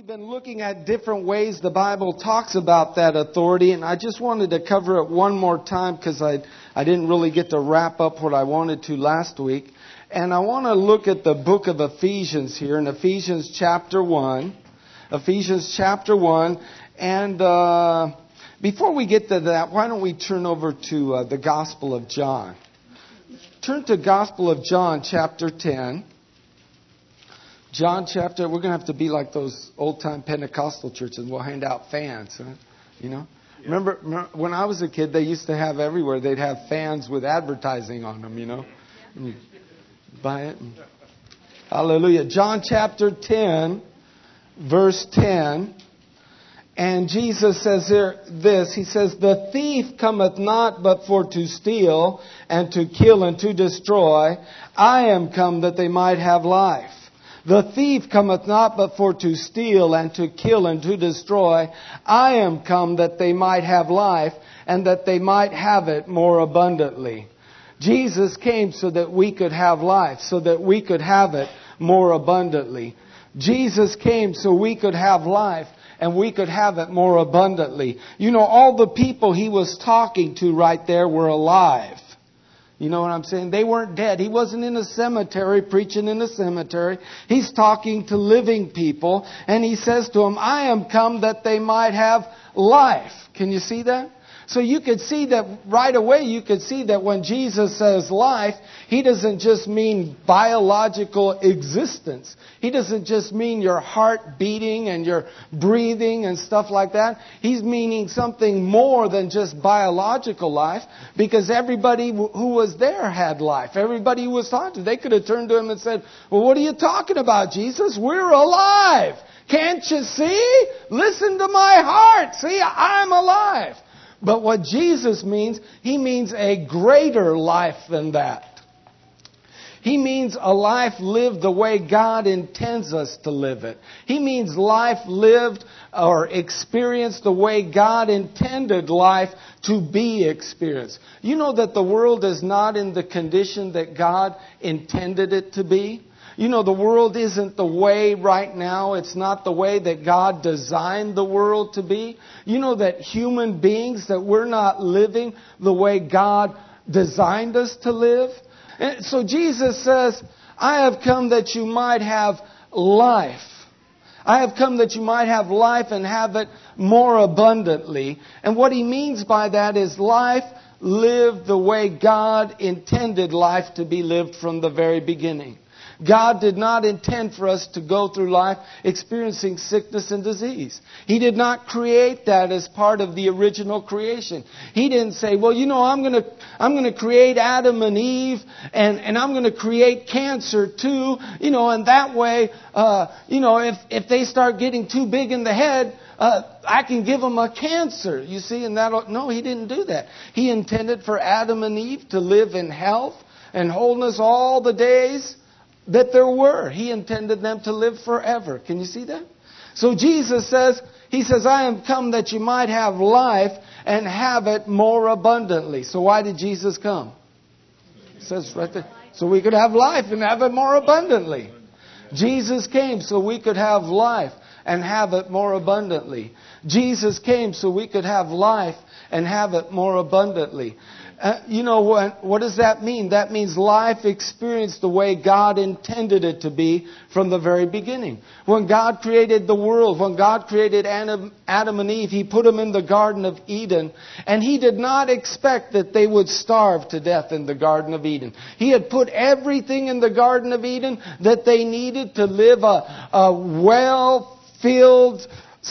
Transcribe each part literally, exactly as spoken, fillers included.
we've been looking at different ways the Bible talks about that authority, and I just wanted to cover it one more time because I I didn't really get to wrap up what I wanted to last week. And I want to look at the book of Ephesians here, in Ephesians chapter one. Ephesians chapter one. And uh, before we get to that, why don't we turn over to uh, the Gospel of John. Turn to Gospel of John chapter ten. John chapter, we're going to have to be like those old-time Pentecostal churches. We'll hand out fans, huh? You know? Yeah. Remember, remember, when I was a kid, they used to have everywhere, they'd have fans with advertising on them, you know? And you buy it. And, hallelujah. John chapter ten, verse ten. And Jesus says here this, He says, "The thief cometh not but for to steal and to kill and to destroy. I am come that they might have life. The thief cometh not but for to steal and to kill and to destroy. I am come that they might have life and that they might have it more abundantly." Jesus came so that we could have life, so that we could have it more abundantly. Jesus came so we could have life and we could have it more abundantly. You know, all the people He was talking to right there were alive. You know what I'm saying? They weren't dead. He wasn't in a cemetery preaching in a cemetery. He's talking to living people. And He says to them, "I am come that they might have life." Can you see that? So you could see that right away. You could see that when Jesus says life, He doesn't just mean biological existence. He doesn't just mean your heart beating and your breathing and stuff like that. He's meaning something more than just biological life, because everybody who was there had life. Everybody who was talking to, they could have turned to Him and said, "Well, what are you talking about, Jesus? We're alive. Can't you see? Listen to my heart. See, I'm alive." But what Jesus means, He means a greater life than that. He means a life lived the way God intends us to live it. He means life lived or experienced the way God intended life to be experienced. You know that the world is not in the condition that God intended it to be? You know, the world isn't the way right now. It's not the way that God designed the world to be. You know that human beings, that we're not living the way God designed us to live. And so Jesus says, "I have come that you might have life. I have come that you might have life and have it more abundantly." And what He means by that is life lived the way God intended life to be lived from the very beginning. God did not intend for us to go through life experiencing sickness and disease. He did not create that as part of the original creation. He didn't say, "Well, you know, I'm going to I'm going to create Adam and Eve, and, and I'm going to create cancer too, you know, and that way, uh, you know, if if they start getting too big in the head, uh, I can give them a cancer." You see, and that no, He didn't do that. He intended for Adam and Eve to live in health and wholeness all the days that there were. He intended them to live forever. Can you see that? So Jesus says, He says, "I am come that you might have life and have it more abundantly." So why did Jesus come? It says right there. So we could have life and have it more abundantly. Jesus came so we could have life and have it more abundantly. Jesus came so we could have life and have it more abundantly. Uh, you know, what, what does that mean? That means life experienced the way God intended it to be from the very beginning. When God created the world, when God created Adam, Adam and Eve, He put them in the Garden of Eden. And He did not expect that they would starve to death in the Garden of Eden. He had put everything in the Garden of Eden that they needed to live a, a well-filled,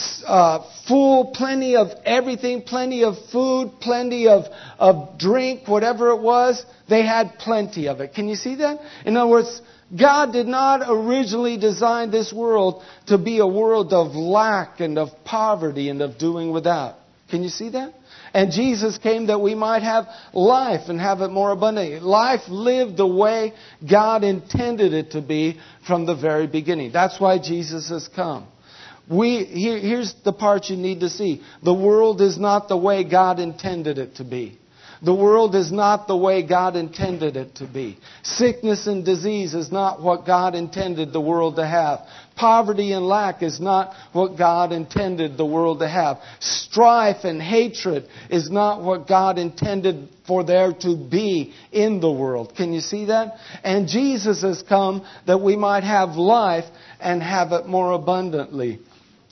Uh, full, plenty of everything, plenty of food, plenty of, of drink, whatever it was, they had plenty of it. Can you see that? In other words, God did not originally design this world to be a world of lack and of poverty and of doing without. Can you see that? And Jesus came that we might have life and have it more abundantly. Life lived the way God intended it to be from the very beginning. That's why Jesus has come. We here, here's the part you need to see. The world is not the way God intended it to be. The world is not the way God intended it to be. Sickness and disease is not what God intended the world to have. Poverty and lack is not what God intended the world to have. Strife and hatred is not what God intended for there to be in the world. Can you see that? And Jesus has come that we might have life and have it more abundantly.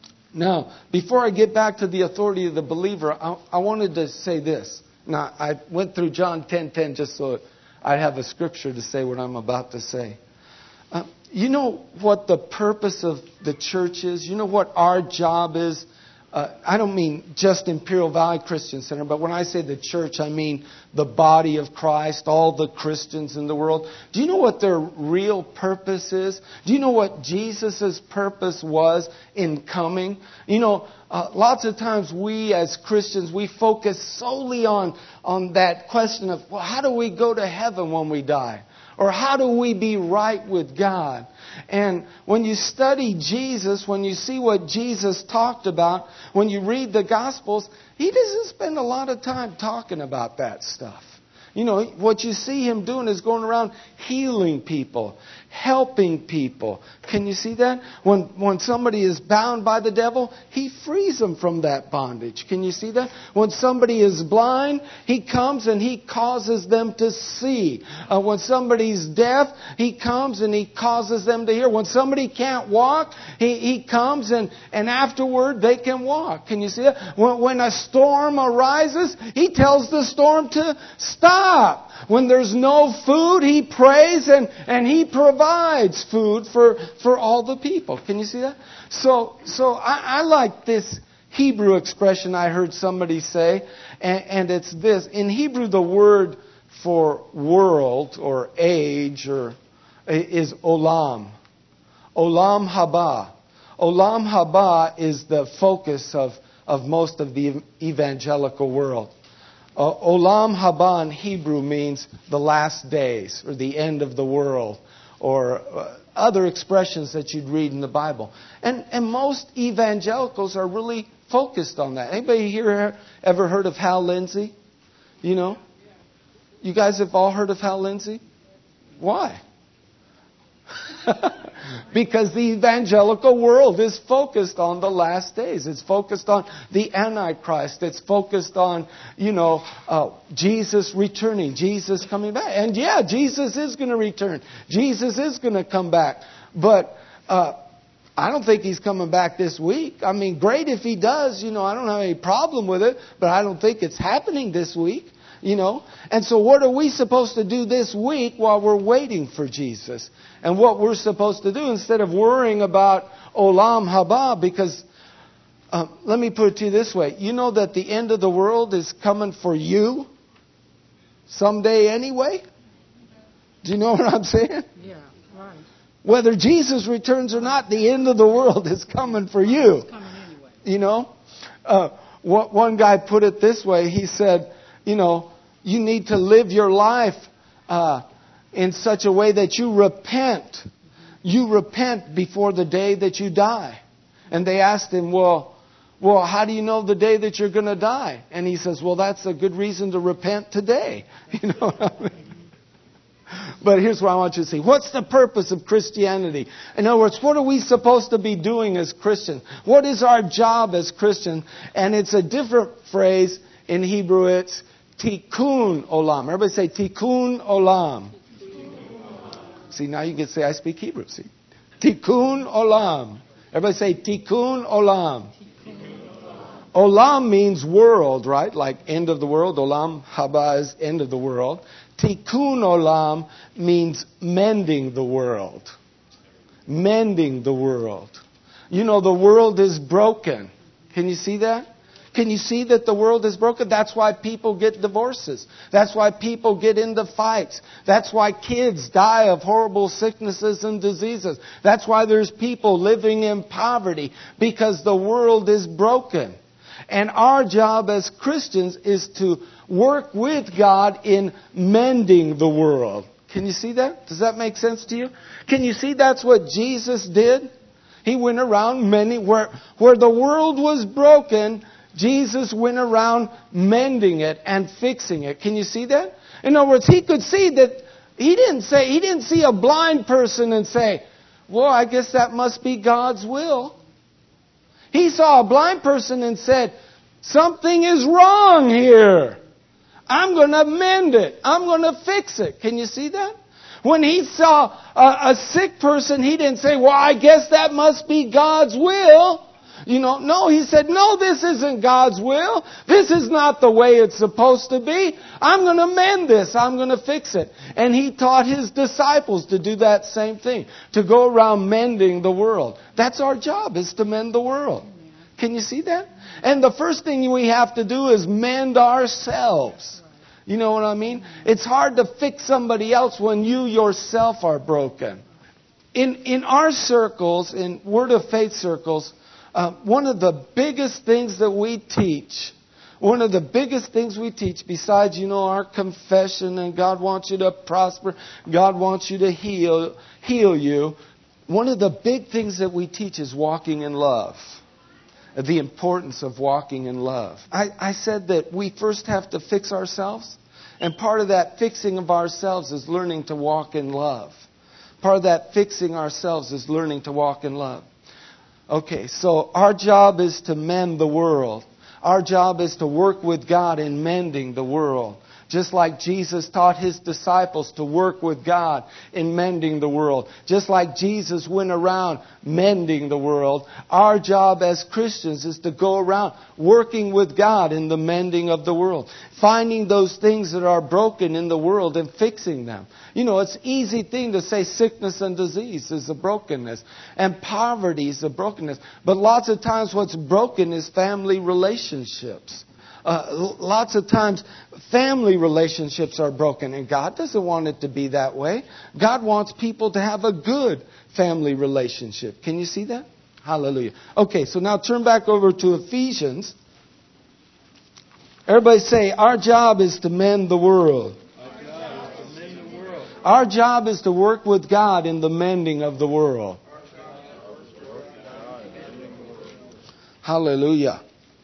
Now, before I get back to the authority of the believer, I, I wanted to say this. Now, I went through John ten ten just so I'd have a scripture to say what I'm about to say. Uh, you know what the purpose of the church is? You know what our job is? Uh, I don't mean just Imperial Valley Christian Center, but when I say the church, I mean the body of Christ, all the Christians in the world. Do you know what their real purpose is? Do you know what Jesus' purpose was in coming? You know, uh, lots of times we as Christians, we focus solely on, on that question of, well, how do we go to heaven when we die? Or how do we be right with God? And when you study Jesus, when you see what Jesus talked about, when you read the Gospels, He doesn't spend a lot of time talking about that stuff. You know, what you see Him doing is going around healing people, helping people. Can you see that? When when somebody is bound by the devil, He frees them from that bondage. Can you see that? When somebody is blind, He comes and He causes them to see. Uh, when somebody's deaf, He comes and He causes them to hear. When somebody can't walk, He, he comes and, and afterward they can walk. Can you see that? When, when a storm arises, He tells the storm to stop. When there's no food, He prays and, and He provides food for, for all the people. Can you see that? So, so I, I like this Hebrew expression I heard somebody say, and, and it's this. In Hebrew, the word for world or age or is olam. Olam haba. Olam haba is the focus of, of most of the evangelical world. Uh, Olam haba in Hebrew means the last days or the end of the world or uh, other expressions that you'd read in the Bible. And, and most evangelicals are really focused on that. Anybody here ever heard of Hal Lindsey? You know? You guys have all heard of Hal Lindsey? Why? Because the evangelical world is focused on the last days. It's focused on the Antichrist. It's focused on, you know, uh, Jesus returning, Jesus coming back. And yeah, Jesus is going to return. Jesus is going to come back. But uh, I don't think He's coming back this week. I mean, great if He does. You know, I don't have any problem with it. But I don't think it's happening this week. You know, and so what are we supposed to do this week while we're waiting for Jesus? And what we're supposed to do instead of worrying about Olam haba, because uh, let me put it to you this way. You know that the end of the world is coming for you someday anyway? Do you know what I'm saying? Yeah, right. Whether Jesus returns or not, the end of the world is coming for you. It's coming anyway. You know, uh, one guy put it this way. He said, you know, you need to live your life uh, in such a way that you repent. You repent before the day that you die. And they asked him, well, well, how do you know the day that you're going to die? And he says, well, that's a good reason to repent today. You know what I mean? But here's what I want you to see. What's the purpose of Christianity? In other words, what are we supposed to be doing as Christians? What is our job as Christians? And it's a different phrase in Hebrew. It's tikkun olam. Everybody say tikkun olam. See, now you can say I speak Hebrew. See, tikkun olam. Everybody say tikkun olam. Olam means world, right? Like end of the world. Olam haba is end of the world. Tikkun olam means mending the world. Mending the world. You know, the world is broken. Can you see that? Can you see that the world is broken? That's why people get divorces. That's why people get into fights. That's why kids die of horrible sicknesses and diseases. That's why there's people living in poverty, because the world is broken. And our job as Christians is to work with God in mending the world. Can you see that? Does that make sense to you? Can you see that's what Jesus did? He went around many, where, where the world was broken, Jesus went around mending it and fixing it. Can you see that? In other words, he could see that he didn't say, he didn't see a blind person and say, well, I guess that must be God's will. He saw a blind person and said, something is wrong here. I'm going to mend it. I'm going to fix it. Can you see that? When he saw a, a sick person, he didn't say, well, I guess that must be God's will. You know, no, he said, no, this isn't God's will. This is not the way it's supposed to be. I'm going to mend this. I'm going to fix it. And he taught his disciples to do that same thing, to go around mending the world. That's our job, is to mend the world. Can you see that? And the first thing we have to do is mend ourselves. You know what I mean? It's hard to fix somebody else when you yourself are broken. In in our circles, in Word of Faith circles, uh, one of the biggest things that we teach, one of the biggest things we teach, besides, you know, our confession and God wants you to prosper, God wants you to heal, heal you, one of the big things that we teach is walking in love. The importance of walking in love. I, I said that we first have to fix ourselves. And part of that fixing of ourselves is learning to walk in love. Part of that fixing ourselves is learning to walk in love. Okay, so our job is to mend the world. Our job is to work with God in mending the world. Just like Jesus taught His disciples to work with God in mending the world. Just like Jesus went around mending the world. Our job as Christians is to go around working with God in the mending of the world. Finding those things that are broken in the world and fixing them. You know, it's an easy thing to say sickness and disease is a brokenness. And poverty is a brokenness. But lots of times what's broken is family relationships. Uh, lots of times family relationships are broken, and God doesn't want it to be that way. God wants people to have a good family relationship. Can you see that? Hallelujah. Okay, so now turn back over to Ephesians. Everybody say, our job is to mend the world. Our job is to mend the world. Our job is to work with God in the mending of the world. Hallelujah.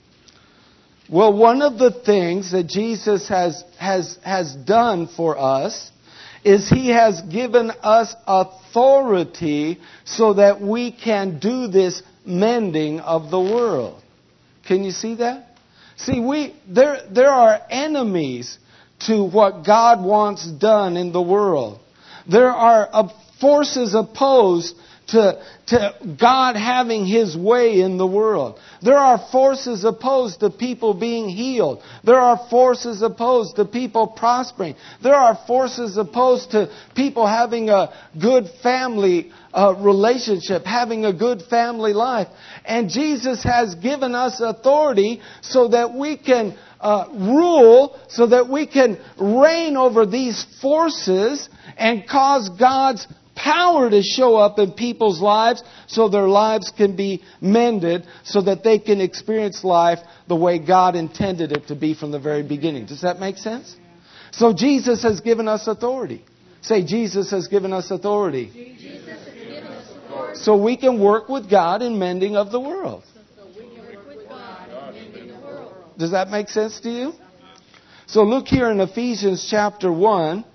Well, one of the things that Jesus has, has, has done for us is He has given us authority so that we can do this mending of the world. Can you see that? See, we there there are enemies to what God wants done in the world. There are uh, forces opposed To, to God having His way in the world. There are forces opposed to people being healed. There are forces opposed to people prospering. There are forces opposed to people having a good family uh, relationship, having a good family life. And Jesus has given us authority so that we can uh, rule, so that we can reign over these forces and cause God's power to show up in people's lives so their lives can be mended, so that they can experience life the way God intended it to be from the very beginning. Does that make sense? So Jesus has given us authority. Say, Jesus has given us authority. Jesus has given us authority. So we can work with God in mending of the world. So we can work with God in mending the world. Does that make sense to you? So look here in Ephesians chapter one.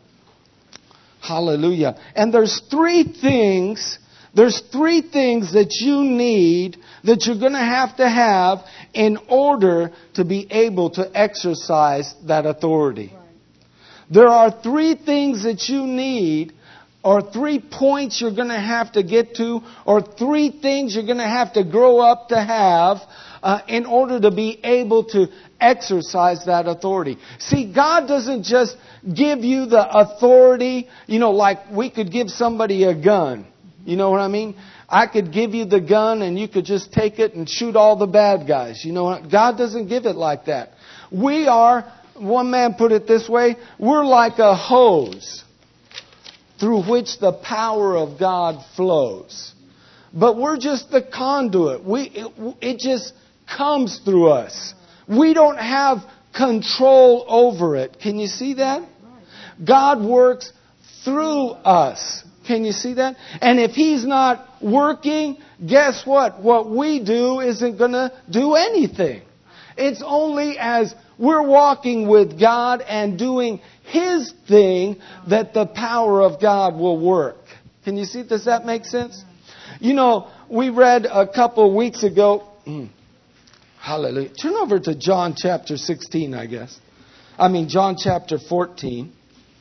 Hallelujah. And there's three things, there's three things that you need, that you're going to have to have in order to be able to exercise that authority. Right. There are three things that you need, or three points you're going to have to get to, or three things you're going to have to grow up to have uh, in order to be able to exercise that authority. See, God doesn't just give you the authority, you know, like we could give somebody a gun. You know what I mean? I could give you the gun and you could just take it and shoot all the bad guys. You know what? God doesn't give it like that. We are, one man put it this way, we're like a hose through which the power of God flows. But we're just the conduit. We it, it just comes through us. We don't have control over it. Can you see that? God works through us. Can you see that? And if He's not working, guess what? What we do isn't going to do anything. It's only as we're walking with God and doing His thing that the power of God will work. Can you see? Does that make sense? You know, we read a couple weeks ago. Hallelujah. Turn over to John chapter sixteen, I guess. I mean, John chapter fourteen.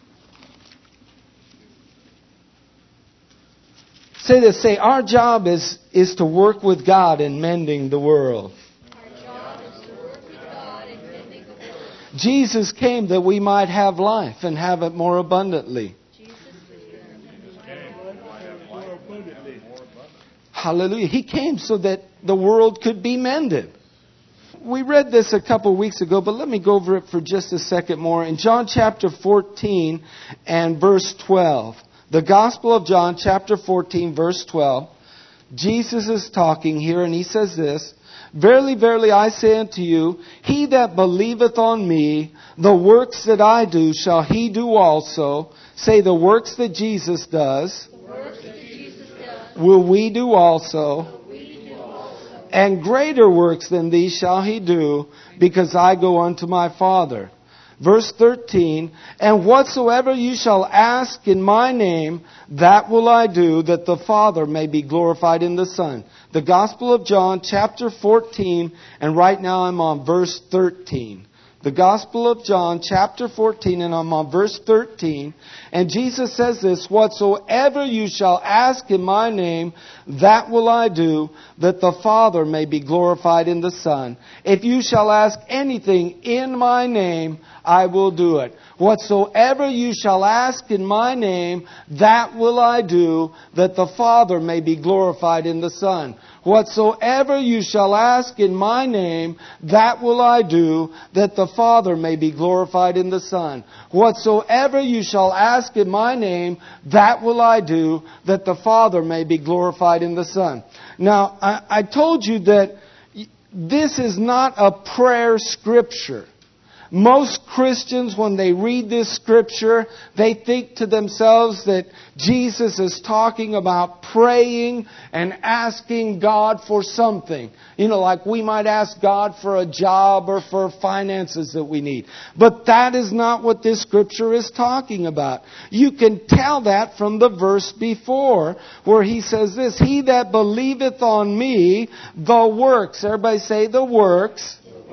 Say this, say, our job is, is to work with God in mending the world. Our job is to work with God in mending the world. Jesus came that we might have life and have it more abundantly. Jesus Hallelujah. He came so that the world could be mended. We read this a couple of weeks ago, but let me go over it for just a second more. In John chapter fourteen and verse twelve. The Gospel of John, chapter fourteen, verse twelve. Jesus is talking here, and He says this, Verily, verily, I say unto you, he that believeth on me, the works that I do shall he do also. Say, the works that Jesus does, The works that Jesus does, will we do also. we do also. And greater works than these shall he do, because I go unto my Father. Verse thirteen, And whatsoever you shall ask in my name, that will I do, that the Father may be glorified in the Son. The Gospel of John, chapter fourteen, and right now I'm on verse thirteen. The Gospel of John, chapter fourteen, and I'm on verse thirteen. And Jesus says this, Whatsoever you shall ask in my name, that will I do, that the Father may be glorified in the Son. If you shall ask anything in my name, I will do it. Whatsoever you shall ask in my name, that will I do, that the Father may be glorified in the Son. Whatsoever you shall ask in my name, that will I do, that the Father may be glorified in the Son. Whatsoever you shall ask in my name, that will I do, that the Father may be glorified in the Son. Now, I, I told you that this is not a prayer scripture. Most Christians, when they read this scripture, they think to themselves that Jesus is talking about praying and asking God for something. You know, like we might ask God for a job or for finances that we need. But that is not what this scripture is talking about. You can tell that from the verse before, where he says this, He that believeth on me, the works, everybody say the works,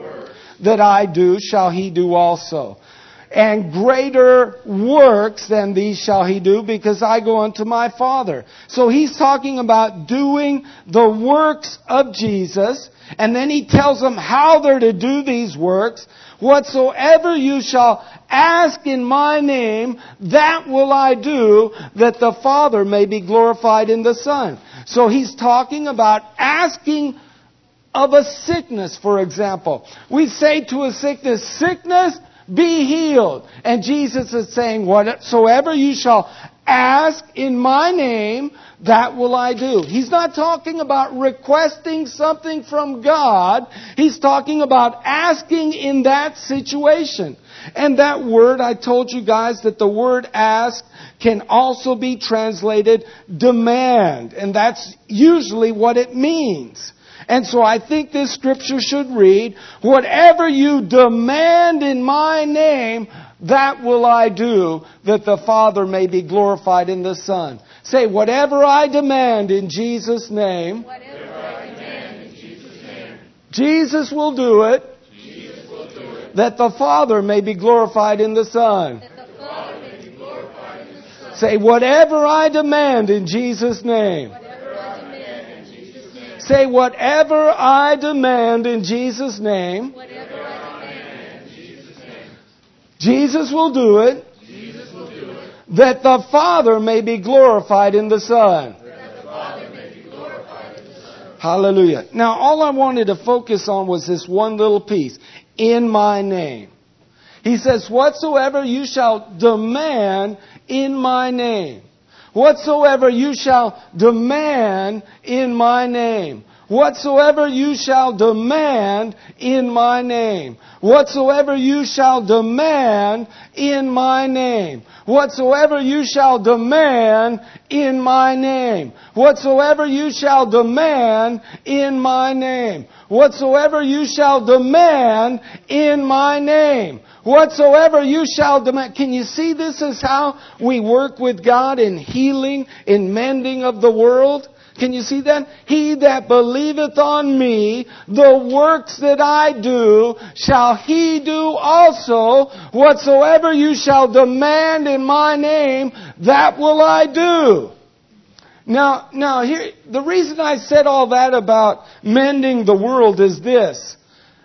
that I do, shall he do also. And greater works than these shall he do, because I go unto my Father. So he's talking about doing the works of Jesus. And then he tells them how they're to do these works. Whatsoever you shall ask in my name, that will I do, that the Father may be glorified in the Son. So he's talking about asking of a sickness, for example. We say to a sickness, sickness, be healed. And Jesus is saying, whatsoever you shall ask in my name, that will I do. He's not talking about requesting something from God. He's talking about asking in that situation. And that word, I told you guys that the word ask can also be translated demand. And that's usually what it means. And so I think this scripture should read, whatever you demand in my name, that will I do, that the Father may be glorified in the Son. Say, whatever I demand in Jesus' name, Whatever I demand in Jesus' name, Jesus will do it, Jesus will do it, that the Father may be glorified in the Son. that the Father may be glorified in the Son. Say, whatever I demand in Jesus' name. Whatever I demand in Jesus' name, Say, whatever I demand in Jesus' name, whatever I demand in Jesus' name, Jesus will do it, Jesus will do it, that the Father may be glorified in the Son. that the Father may be glorified in the Son. Hallelujah. Now, all I wanted to focus on was this one little piece. In my name. He says, whatsoever you shall demand in my name. Whatsoever you shall demand in my name. Whatsoever you shall demand in my name. Whatsoever you shall demand in my name. Whatsoever you shall demand in my name. Whatsoever you shall demand in my name. Whatsoever you shall demand in my name. Whatsoever you shall demand. Can you see this is how we work with God in healing, in mending of the world? Can you see that? He that believeth on me, the works that I do, shall he do also. Whatsoever you shall demand in my name, that will I do. Now, now here, the reason I said all that about mending the world is this.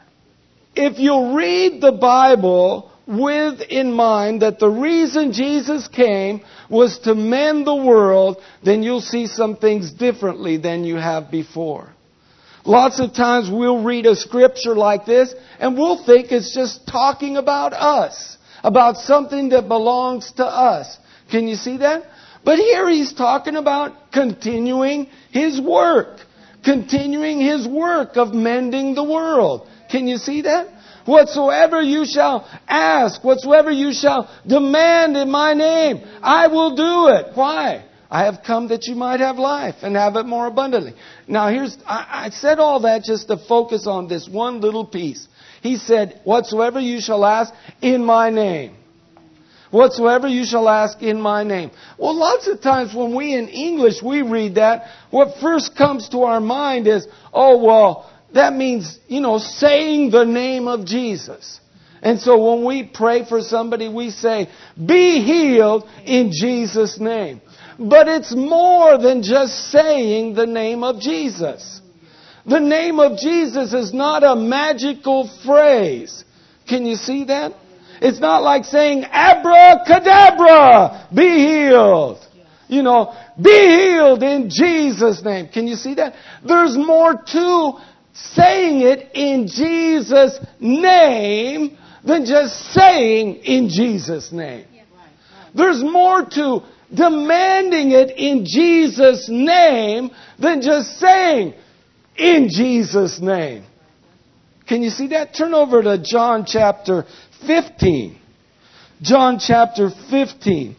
If you read the Bible with in mind that the reason Jesus came was to mend the world, then you'll see some things differently than you have before. Lots of times we'll read a scripture like this and we'll think it's just talking about us, about something that belongs to us. Can you see that? But here he's talking about continuing his work, continuing his work of mending the world. Can you see that? Whatsoever you shall ask, whatsoever you shall demand in my name, I will do it. Why? I have come that you might have life and have it more abundantly. Now here's, I, I said all that just to focus on this one little piece. He said, whatsoever you shall ask in my name. Whatsoever you shall ask in my name. Well, lots of times when we in English, we read that, what first comes to our mind is, oh, well, that means, you know, saying the name of Jesus. And so when we pray for somebody, we say, be healed in Jesus' name. But it's more than just saying the name of Jesus. The name of Jesus is not a magical phrase. Can you see that? It's not like saying, abracadabra, be healed. You know, be healed in Jesus' name. Can you see that? There's more to saying it in Jesus' name than just saying in Jesus' name. There's more to demanding it in Jesus' name than just saying in Jesus' name. Can you see that? Turn over to John chapter fifteen. John chapter fifteen.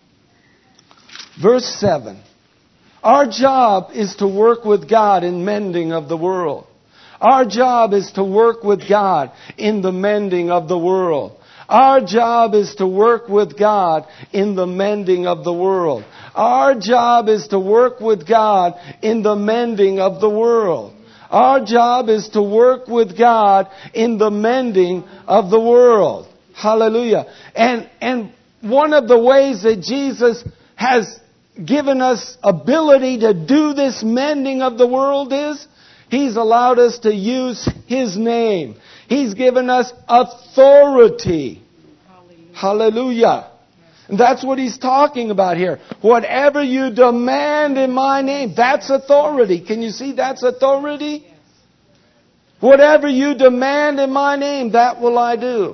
Verse seven. Our job is to work with God in mending of the world. Our job is to work with God in the mending of the world. Our job is to work with God in the mending of the world. Our job is to work with God in the mending of the world. Our job is to work with God in the mending of the world. Hallelujah. And, and one of the ways that Jesus has given us ability to do this mending of the world is He's allowed us to use His name. He's given us authority. Hallelujah. Hallelujah. And that's what He's talking about here. Whatever you demand in my name, that's authority. Can you see that's authority? Yes. Whatever you demand in my name, that will I do.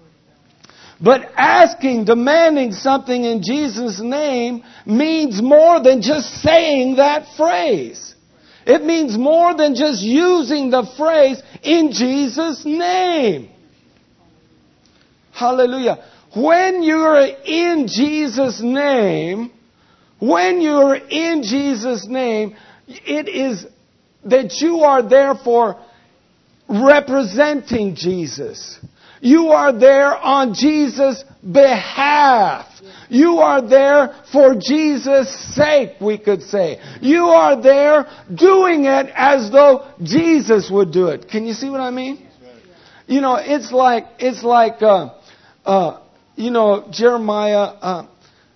But asking, demanding something in Jesus' name means more than just saying that phrase. It means more than just using the phrase in Jesus' name. Hallelujah. When you're in Jesus' name, when you're in Jesus' name, it is that you are therefore representing Jesus. You are there on Jesus' behalf. You are there for Jesus' sake, we could say. You are there doing it as though Jesus would do it. Can you see what I mean? You know, it's like, it's like, uh, uh, you know, Jeremiah uh,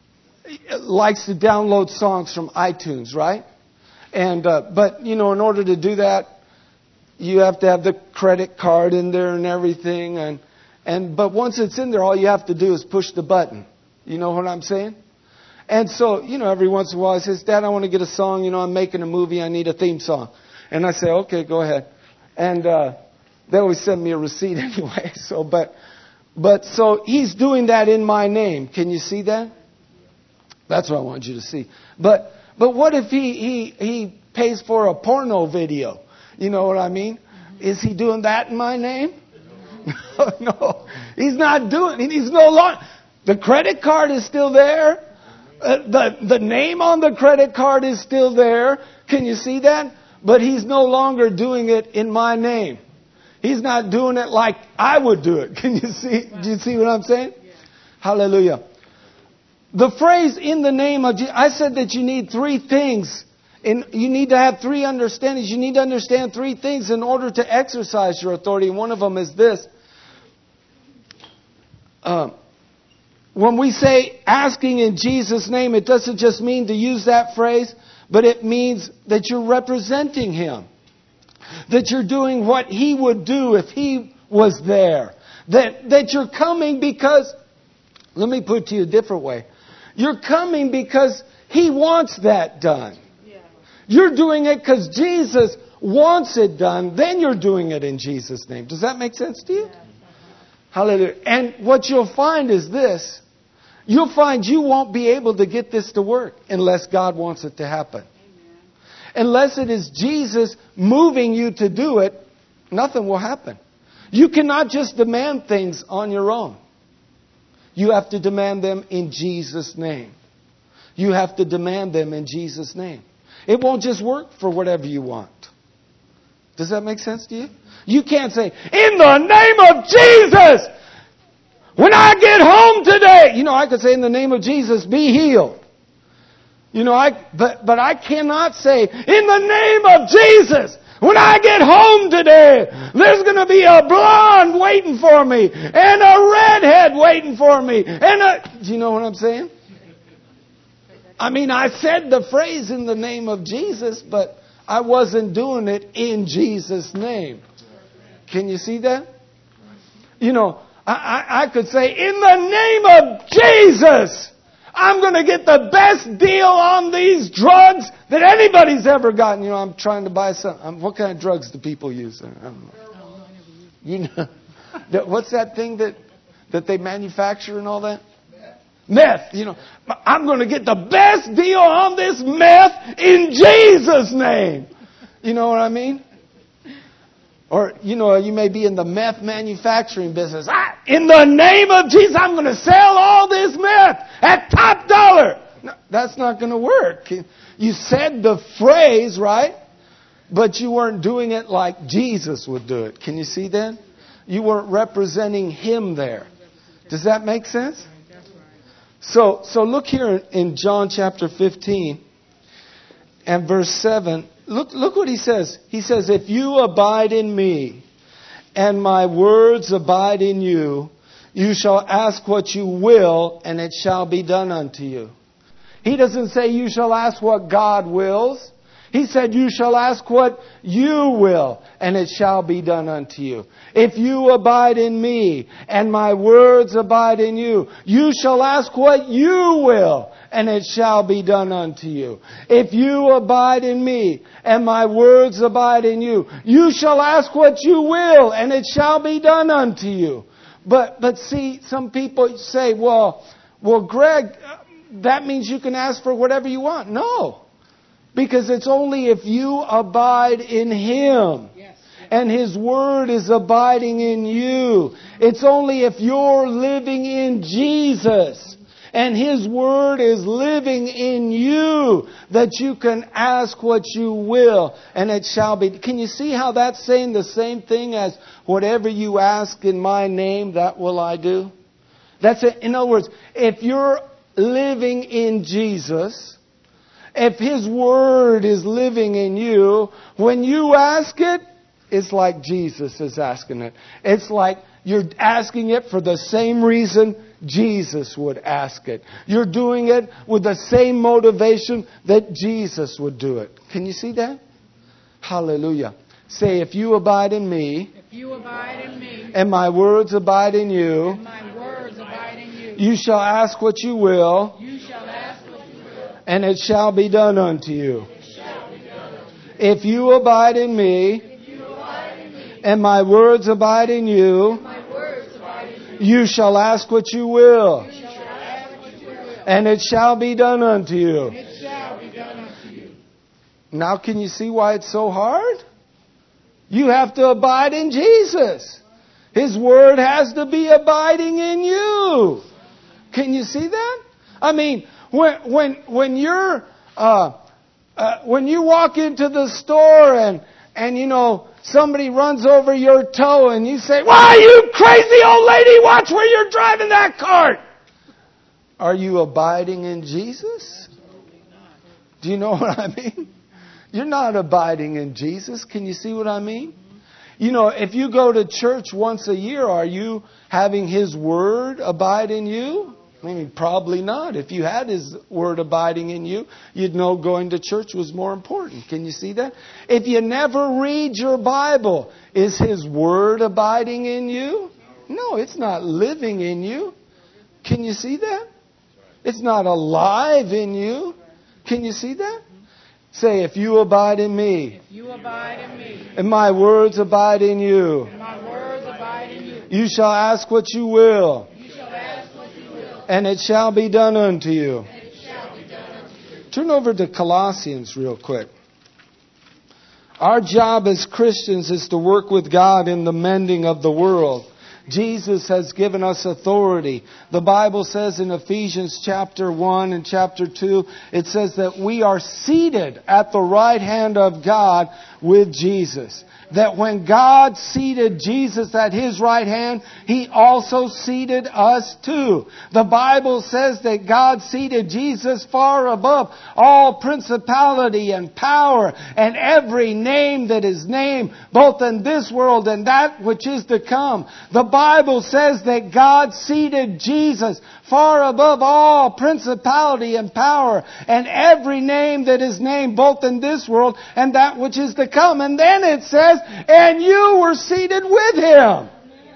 likes to download songs from iTunes, right? And uh, but, you know, in order to do that, you have to have the credit card in there and everything. And, and but once it's in there, all you have to do is push the button. You know what I'm saying? And so, you know, every once in a while he says, Dad, I want to get a song. You know, I'm making a movie. I need a theme song. And I say, okay, go ahead. And uh, they always send me a receipt anyway. So, but, but so he's doing that in my name. Can you see that? That's what I want you to see. But, but what if he, he, he pays for a porno video? You know what I mean? Is he doing that in my name? No, no. He's not doing it. He's no longer. The credit card is still there. Uh, the, the name on the credit card is still there. Can you see that? But he's no longer doing it in my name. He's not doing it like I would do it. Can you see? Do you see what I'm saying? Yeah. Hallelujah. The phrase in the name of Jesus, I said that you need three things. And you need to have three understandings. You need to understand three things in order to exercise your authority. And one of them is this. Uh, when we say asking in Jesus' name, it doesn't just mean to use that phrase, but it means that you're representing Him. That you're doing what He would do if He was there. That, that you're coming because, let me put it to you a different way. You're coming because He wants that done. You're doing it because Jesus wants it done. Then you're doing it in Jesus' name. Does that make sense to you? Yeah. Hallelujah. And what you'll find is this. You'll find you won't be able to get this to work unless God wants it to happen. Amen. Unless it is Jesus moving you to do it, nothing will happen. You cannot just demand things on your own. You have to demand them in Jesus' name. You have to demand them in Jesus' name. It won't just work for whatever you want. Does that make sense to you? You can't say, in the name of Jesus, when I get home today. You know, I could say, in the name of Jesus, be healed. You know, I but but I cannot say, in the name of Jesus, when I get home today, there's going to be a blonde waiting for me and a redhead waiting for me. And a, do you know what I'm saying? I mean, I said the phrase in the name of Jesus, but I wasn't doing it in Jesus' name. Can you see that? You know, I, I, I could say, in the name of Jesus, I'm going to get the best deal on these drugs that anybody's ever gotten. You know, I'm trying to buy some. Um, what kind of drugs do people use? I don't know. You know, what's that thing that that they manufacture and all that? Meth, you know, I'm going to get the best deal on this meth in Jesus' name. You know what I mean? Or, you know, you may be in the meth manufacturing business. I, in the name of Jesus, I'm going to sell all this meth at top dollar. No, that's not going to work. You said the phrase, right? But you weren't doing it like Jesus would do it. Can you see that? You weren't representing Him there. Does that make sense? So, so look here in John chapter fifteen and verse seven. Look, look what He says. He says, if you abide in me and my words abide in you, you shall ask what you will and it shall be done unto you. He doesn't say you shall ask what God wills. He said you shall ask what you will and it shall be done unto you. If you abide in me and my words abide in you, you shall ask what you will and it shall be done unto you. If you abide in me and my words abide in you, you shall ask what you will and it shall be done unto you. But, but see, some people say, well, well, Greg, that means you can ask for whatever you want. No. Because it's only if you abide in Him and His Word is abiding in you. It's only if you're living in Jesus and His Word is living in you that you can ask what you will and it shall be. Can you see how that's saying the same thing as whatever you ask in my name, that will I do? That's it. In other words, if you're living in Jesus, if His Word is living in you, when you ask it, it's like Jesus is asking it. It's like you're asking it for the same reason Jesus would ask it. You're doing it with the same motivation that Jesus would do it. Can you see that? Hallelujah. Say, if you abide in me, if you abide in me, and my words abide in you, and my words abide in you, you shall ask what you will, you shall ask what you will, and it shall be done unto you. it shall be done unto you. If you abide in me, If you abide in me, and my words abide in you, and my words abide in you, you shall ask what you will, you shall ask what you will, and it shall be done unto you. and it shall be done unto you. Now can you see why it's so hard? You have to abide in Jesus. His Word has to be abiding in you. Can you see that? I mean, when when when you're uh, uh, when you walk into the store and and you know somebody runs over your toe and you say, "Why, you crazy old lady! Watch where you're driving that cart." Are you abiding in Jesus? Do you know what I mean? You're not abiding in Jesus. Can you see what I mean? You know, if you go to church once a year, are you having His Word abide in you? I mean, probably not. If you had His Word abiding in you, you'd know going to church was more important. Can you see that? If you never read your Bible, is His Word abiding in you? No, it's not living in you. Can you see that? It's not alive in you. Can you see that? Say, if you abide in me, If you abide in me, and my words abide in you, and my words abide in you, you shall ask what you will, you shall ask what you will, and it shall be done unto you. and it shall be done unto you. Turn over to Colossians real quick. Our job as Christians is to work with God in the mending of the world. Jesus has given us authority. The Bible says in Ephesians chapter one and chapter two, it says that we are seated at the right hand of God with Jesus. That when God seated Jesus at His right hand, He also seated us too. The Bible says that God seated Jesus far above all principality and power and every name that is named, both in this world and that which is to come. The Bible says that God seated Jesus far above all principality and power and every name that is named, both in this world and that which is to come. And then it says, and you were seated with Him.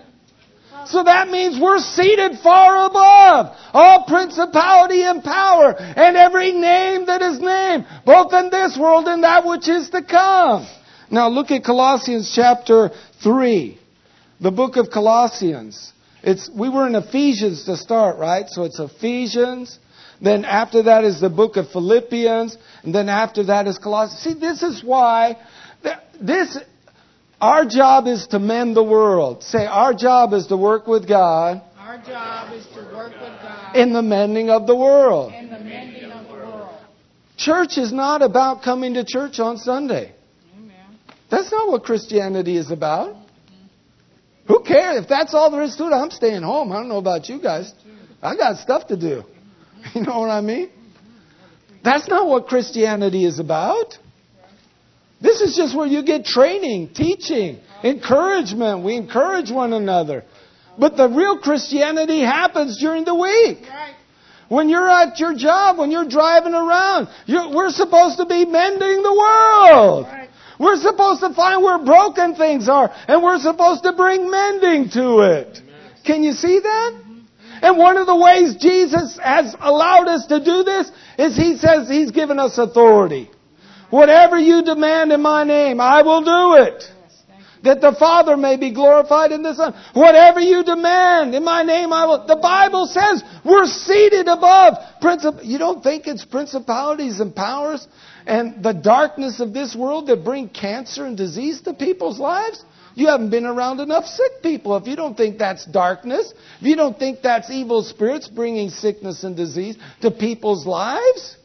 So that means we're seated far above all principality and power and every name that is named, both in this world and that which is to come. Now look at Colossians chapter three. The book of Colossians. It's, we were in Ephesians to start, right? So it's Ephesians. Then after that is the book of Philippians. And then after that is Colossians. See, this is why this, our job is to mend the world. Say, our job is to work with God. Our job is to work with God In the mending of the world. in the mending of the world. Church is not about coming to church on Sunday. Amen. That's not what Christianity is about. Who cares? If that's all there is to it, I'm staying home. I don't know about you guys. I got stuff to do. You know what I mean? That's not what Christianity is about. This is just where you get training, teaching, encouragement. We encourage one another. But the real Christianity happens during the week. Right. When you're at your job, when you're driving around, you're, we're supposed to be mending the world. Right. We're supposed to find where broken things are, and we're supposed to bring mending to it. Can you see that? And one of the ways Jesus has allowed us to do this is He says He's given us authority. Whatever you demand in my name, I will do it. That the Father may be glorified in the Son. Whatever you demand in my name, I will. The Bible says we're seated above princip. You don't think it's principalities and powers and the darkness of this world that bring cancer and disease to people's lives? You haven't been around enough sick people if you don't think that's darkness. If you don't think that's evil spirits bringing sickness and disease to people's lives.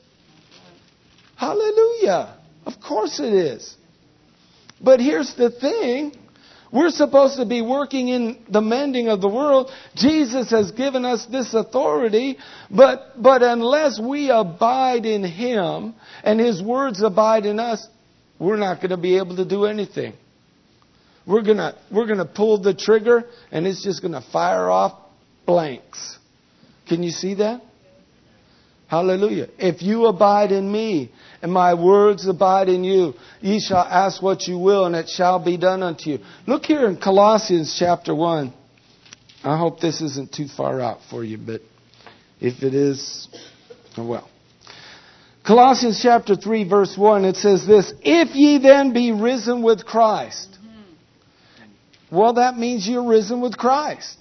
Hallelujah. Of course it is. But here's the thing. We're supposed to be working in the mending of the world. Jesus has given us this authority. But, but unless we abide in Him and His words abide in us, we're not going to be able to do anything. We're going to, we're going to pull the trigger and it's just going to fire off blanks. Can you see that? Hallelujah. If you abide in me and my words abide in you, ye shall ask what you will and it shall be done unto you. Look here in Colossians chapter one. I hope this isn't too far out for you, but if it is, oh well. Colossians chapter three verse one, it says this, if ye then be risen with Christ. Well, that means you're risen with Christ.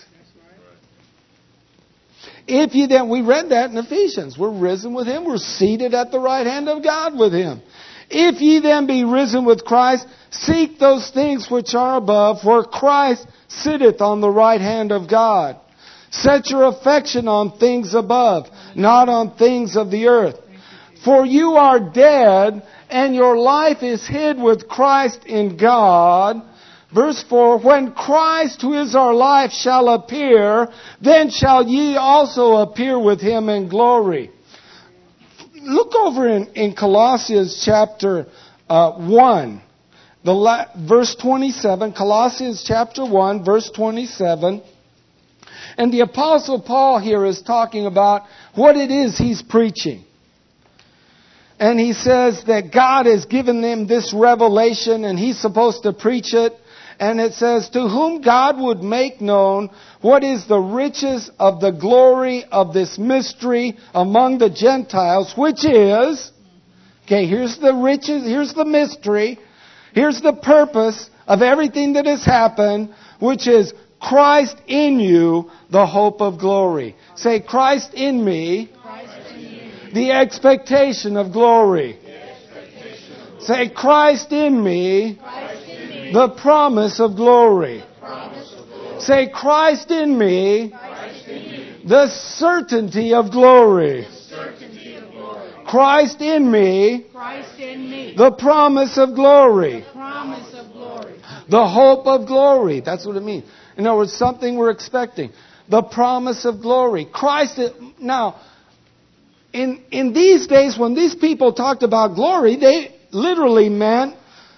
If you then, we read that in Ephesians. We're risen with Him. We're seated at the right hand of God with Him. If ye then be risen with Christ, seek those things which are above, where Christ sitteth on the right hand of God. Set your affection on things above, not on things of the earth. For you are dead, and your life is hid with Christ in God. Verse four, when Christ, who is our life, shall appear, then shall ye also appear with Him in glory. Look over in, in Colossians chapter uh, one, the la- verse twenty-seven. Colossians chapter one, verse twenty-seven. And the Apostle Paul here is talking about what it is he's preaching. And he says that God has given them this revelation and he's supposed to preach it. And it says, to whom God would make known what is the riches of the glory of this mystery among the Gentiles, which is, okay, here's the riches, here's the mystery, here's the purpose of everything that has happened, which is Christ in you, the hope of glory. Say, Christ in me, Christ in you. the expectation of glory. Say, Christ in me, Christ in me. the promise of glory. Promise of glory. Say, Christ in me, Christ in me. the certainty of glory. Certainty of glory. Christ in me, Christ in me. the promise of glory. Promise of glory. The hope of glory. That's what it means. In other words, something we're expecting. The promise of glory. Christ, now, in, in these days when these people talked about glory, they literally meant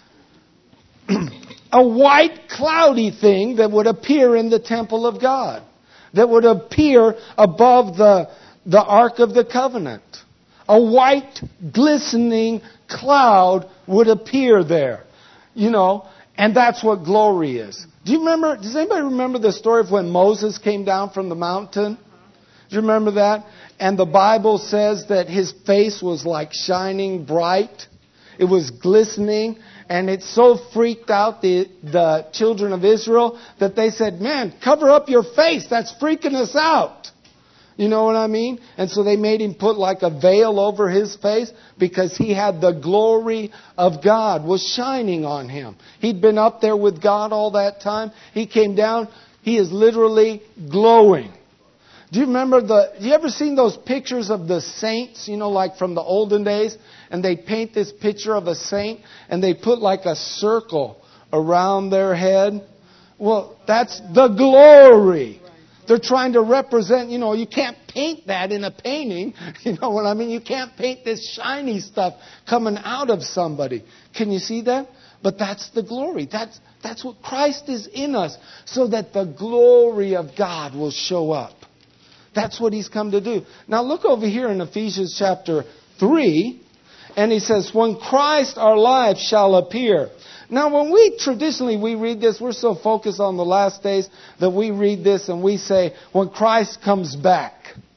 a white cloudy thing that would appear in the temple of God. That would appear above the, the Ark of the Covenant. A white glistening cloud would appear there. You know, and that's what glory is. Do you remember, does anybody remember the story of when Moses came down from the mountain? Do you remember that? And the Bible says that his face was like shining bright. It was glistening. And it so freaked out the, the children of Israel that they said, man, cover up your face. That's freaking us out. You know what I mean? And so they made him put like a veil over his face because he had the glory of God was shining on him. He'd been up there with God all that time. He came down. He is literally glowing. Do you remember the, you ever seen those pictures of the saints, you know, like from the olden days? And they paint this picture of a saint and they put like a circle around their head. Well, that's the glory. They're trying to represent, you know, you can't paint that in a painting. You know what I mean? You can't paint this shiny stuff coming out of somebody. Can you see that? But that's the glory. That's, that's what Christ is in us so that the glory of God will show up. That's what He's come to do. Now look over here in Ephesians chapter three. And he says, when Christ our life shall appear. Now when we traditionally we read this, we're so focused on the last days that we read this and we say, when Christ comes back.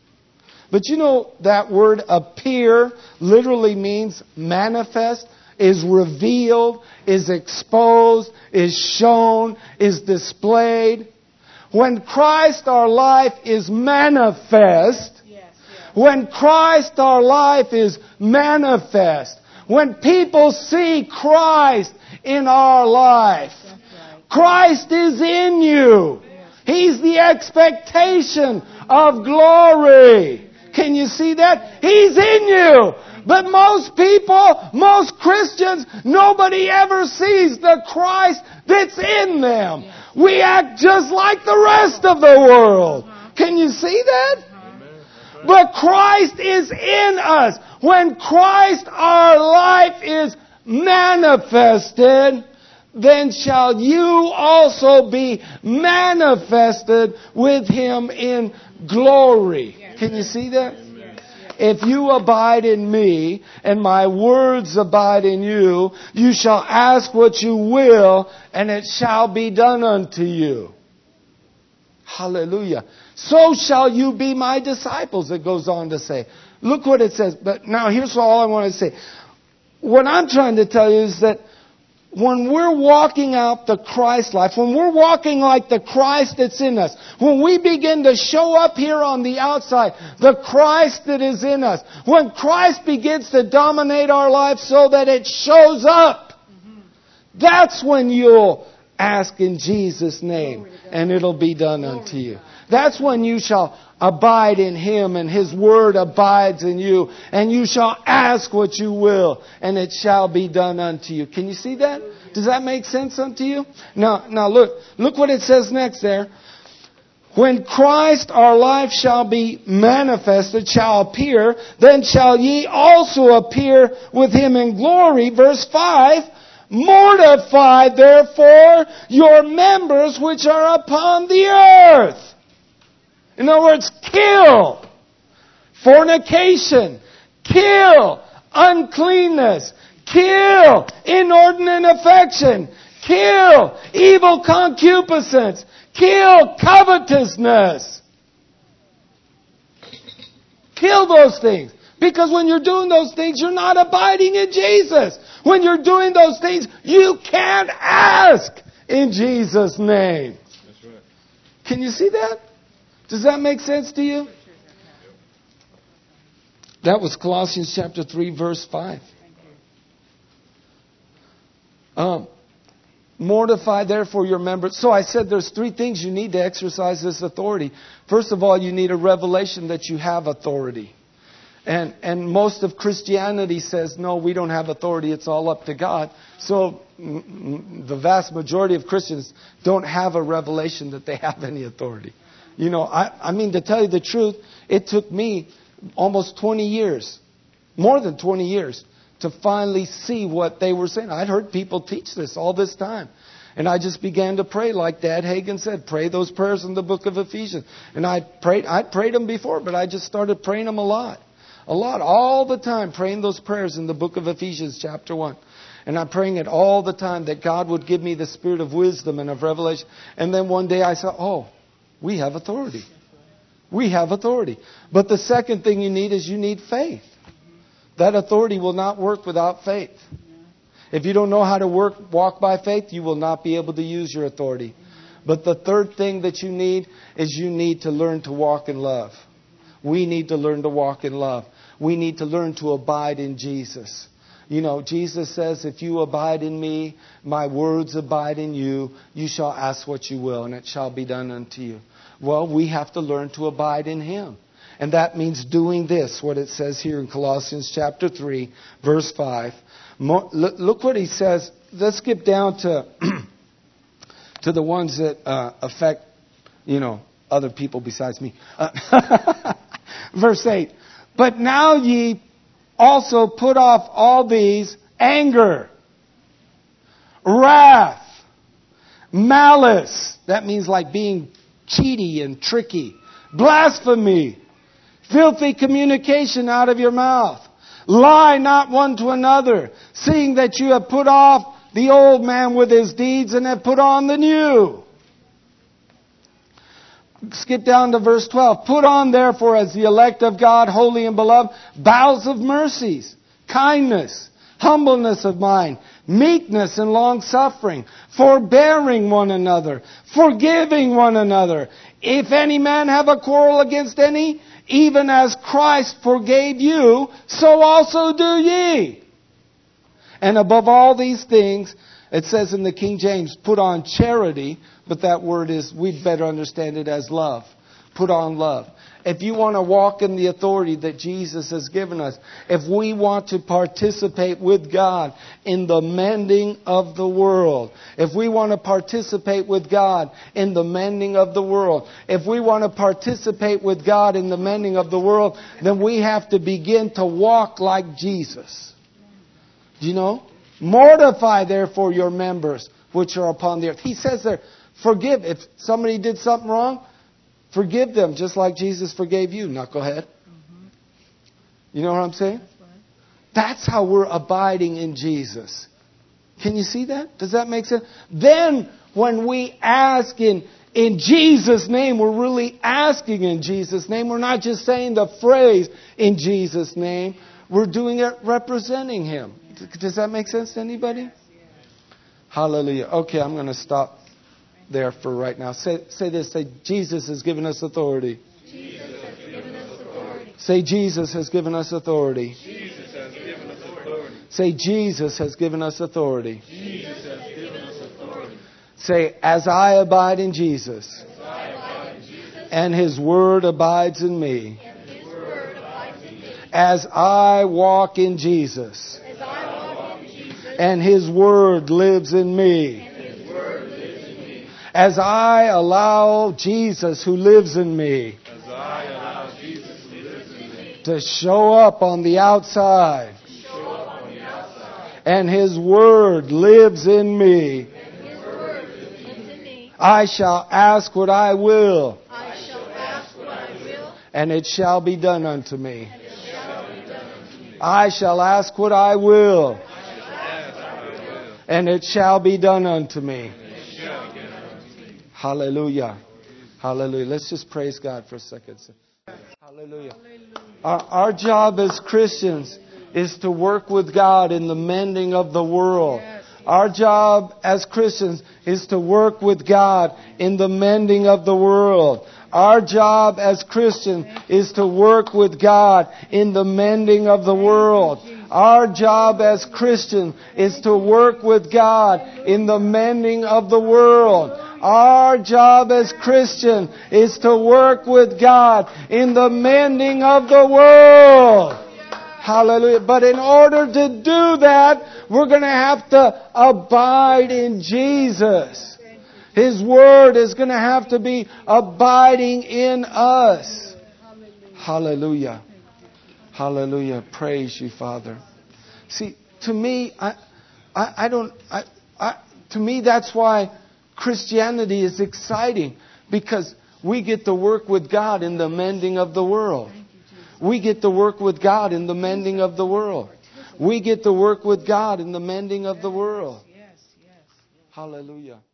But you know that word appear literally means manifest, is revealed, is exposed, is shown, is displayed. When Christ our life is manifest, when Christ our life is manifest, when people see Christ in our life, Christ is in you. He's the expectation of glory. Can you see that? He's in you. But most people, most Christians, nobody ever sees the Christ that's in them. We act just like the rest of the world. Can you see that? But Christ is in us. When Christ our life is manifested, then shall you also be manifested with Him in glory. Can you see that? If you abide in me and my words abide in you, you shall ask what you will and it shall be done unto you. Hallelujah. So shall you be my disciples, it goes on to say. Look what it says. But now here's all I want to say. What I'm trying to tell you is that when we're walking out the Christ life, when we're walking like the Christ that's in us, when we begin to show up here on the outside, the Christ that is in us, when Christ begins to dominate our life so that it shows up, that's when you'll ask in Jesus' name and it'll be done unto you. That's when you shall abide in Him and His Word abides in you, and you shall ask what you will and it shall be done unto you. Can you see that? Does that make sense unto you? Now, now look, look what it says next there. When Christ our life shall be manifested, shall appear, then shall ye also appear with Him in glory. Verse five, mortify therefore your members which are upon the earth. In other words, kill fornication, kill uncleanness, kill inordinate affection, kill evil concupiscence, kill covetousness. Kill those things. Because when you're doing those things, you're not abiding in Jesus. When you're doing those things, you can't ask in Jesus' name. That's right. Can you see that? Does that make sense to you? That was Colossians chapter three, verse five. Um, mortify therefore your members. So I said there's three things you need to exercise this authority. First of all, you need a revelation that you have authority. And and most of Christianity says, no, we don't have authority. It's all up to God. So mm, the vast majority of Christians don't have a revelation that they have any authority. You know, I, I mean, to tell you the truth, it took me almost twenty years, more than twenty years, to finally see what they were saying. I'd heard people teach this all this time. And I just began to pray like Dad Hagin said, pray those prayers in the book of Ephesians. And I prayed, I'd prayed them before, but I just started praying them a lot. A lot, all the time, praying those prayers in the book of Ephesians chapter one. And I'm praying it all the time that God would give me the spirit of wisdom and of revelation. And then one day I said, oh, we have authority. We have authority. But the second thing you need is you need faith. That authority will not work without faith. If you don't know how to work, walk by faith, you will not be able to use your authority. But the third thing that you need is you need to learn to walk in love. We need to learn to walk in love. We need to learn to abide in Jesus. You know, Jesus says, if you abide in me, my words abide in you, you shall ask what you will, and it shall be done unto you. Well, we have to learn to abide in Him. And that means doing this, what it says here in Colossians chapter three, verse five. Look what he says. Let's skip down to, to the ones that uh, affect, you know, other people besides me. Uh, verse eight. But now ye also put off all these: anger, wrath, malice. That means like being cheaty and tricky. Blasphemy, filthy communication out of your mouth. Lie not one to another, seeing that you have put off the old man with his deeds and have put on the new. Skip down to verse twelve. Put on therefore as the elect of God, holy and beloved, bowels of mercies, kindness, humbleness of mind, meekness and long-suffering, forbearing one another, forgiving one another. If any man have a quarrel against any, even as Christ forgave you, so also do ye. And above all these things, it says in the King James, put on charity, but that word is, we'd better understand it as love. Put on love. If you want to walk in the authority that Jesus has given us, if we want to participate with God in the mending of the world, if we want to participate with God in the mending of the world, if we want to participate with God in the mending of the world, then we have to begin to walk like Jesus. Do you know? Mortify therefore your members which are upon the earth. He says there, forgive. If somebody did something wrong, forgive them just like Jesus forgave you, knucklehead. Mm-hmm. You know what I'm saying? That's, right. That's how we're abiding in Jesus. Can you see that? Does that make sense? Then when we ask in, in Jesus' name, we're really asking in Jesus' name. We're not just saying the phrase in Jesus' name. We're doing it representing Him. Does that make sense to anybody? Hallelujah. Okay, I'm going to stop there for right now. Say, say this. Say, Jesus has given us authority. Jesus has given us authority. Say, Jesus has given us authority. Jesus has given us authority. Say, Jesus has given us authority. Jesus has given us authority. Say, as I abide in Jesus, As I abide in Jesus, and His Word abides in me, And His word abides in me. as I walk in Jesus, As I walk in Jesus, and His Word lives in me, and His word lives in me. as I allow Jesus who lives in me as I allow Jesus who lives in me to show up on the outside, show up on the outside, and His Word lives in me, And His word lives in me. I shall ask what I will, I shall ask what I will, and it shall be done unto me. and it shall be done unto me. I shall ask what I will, as I will, and it shall be done unto me. it shall be done unto me. Hallelujah. Hallelujah. Let's just praise God for a second. Hallelujah. Our, our job as Christians is to work with God in the mending of the world. Our job as Christians is to work with God in the mending of the world. Our job as Christians is to work with God in the mending of the world. Our job as Christians is to work with God in the mending of the world. Our job as Christians is to work with God in the mending of the world. Hallelujah. But in order to do that, we're going to have to abide in Jesus. His Word is going to have to be abiding in us. Hallelujah. Hallelujah. Praise you, Father. See, to me, I, I, I don't, I, I, to me, that's why Christianity is exciting, because we get to work with God in the mending of the world. We get to work with God in the mending of the world. We get to work with God in the mending of the world. Hallelujah.